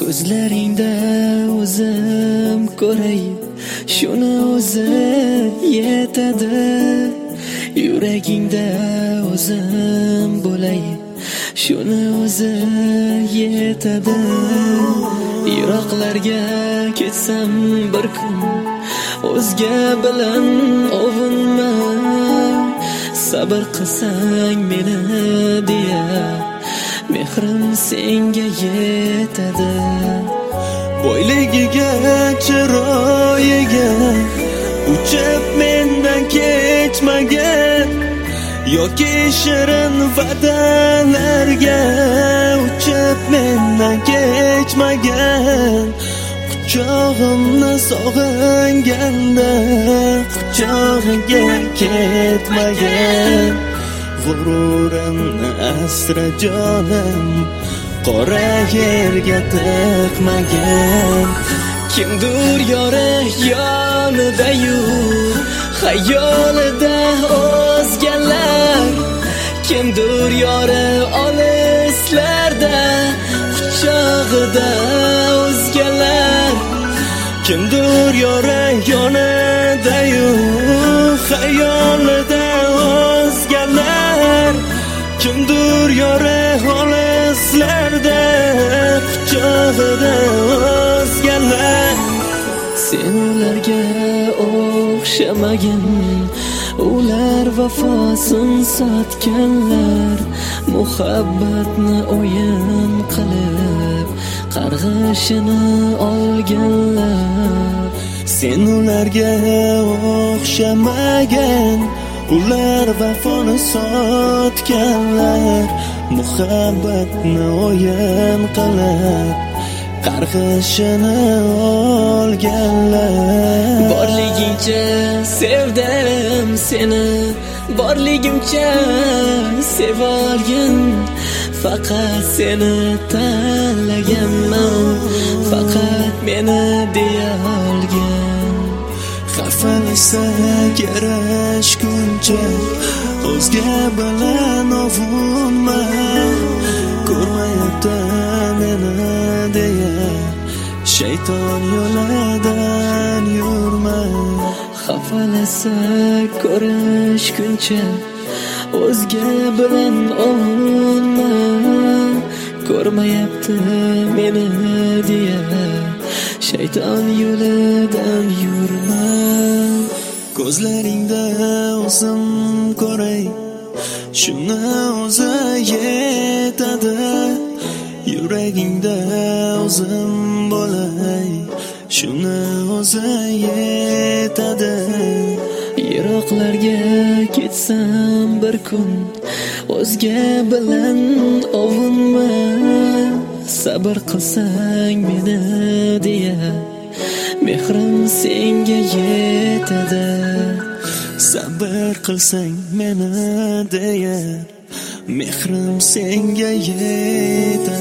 Ko'zlaringda o'zim ko'ray, shuni o'zi yetadi. Yuragingda o'zim bo'lay, shuni o'zi yetadi. Yiroqlarga ketsam bir kun, o'zga bilan ovunma. Sabr qilsang meni deya, mehrim senga yetadi. Boyligiga, chiroyiga uchib mendan kechmagan, yoki shirin va'dalarga uchib mendan kechmagan. Quchog'imni sog'inganda quchog'iga ketmagan. G'ururimni asra jonim, qora yerga tiqmagan. Kimdir yori yonida yur, xayolida o'zgalar. Kimdir yori olislarda, quchog'ida o'zgalar. Kimdir yori yonida yur, xayolida o'zgalar. Kimdir yori olislarda, quchog'ida o'zgalar. Sen ularga o'xshamagin, ular vafosin sotganlar. Muhabbatni o'yin qilib, qarg'ishini olganlar. Sen ularga o'xshamagin, ular vafoni sotganlar. Muhabbatni o'yin qilib, qarg'ishini olganlar. Borligingcha sevdim seni, borligimcha sevolgin. Faqat seni tanlaganman, faqat meni deya olgin. Xafalaysa yarashguncha, o'zga bilan ovunma. Ko'rmayapti meni deya, shayton yo'lidan yurma. Xafalasa ko'rishguncha, o'zga bilan ovunma. Ko'rmayapti meni deya, shayton yo'lidan yurma. Ko'zlaringda o'zim ko'ray, shuni o'zi yetadi. Yuragingda o'zim bo'lay, shuni o'zi yetadi. Yiroqlarga ketsam bir kun, o'zga bilan ovunma. Sabr qilsang meni deya, mehrim senga yetadi. Sabr qilsang meni deya, mehrim senga yetadi.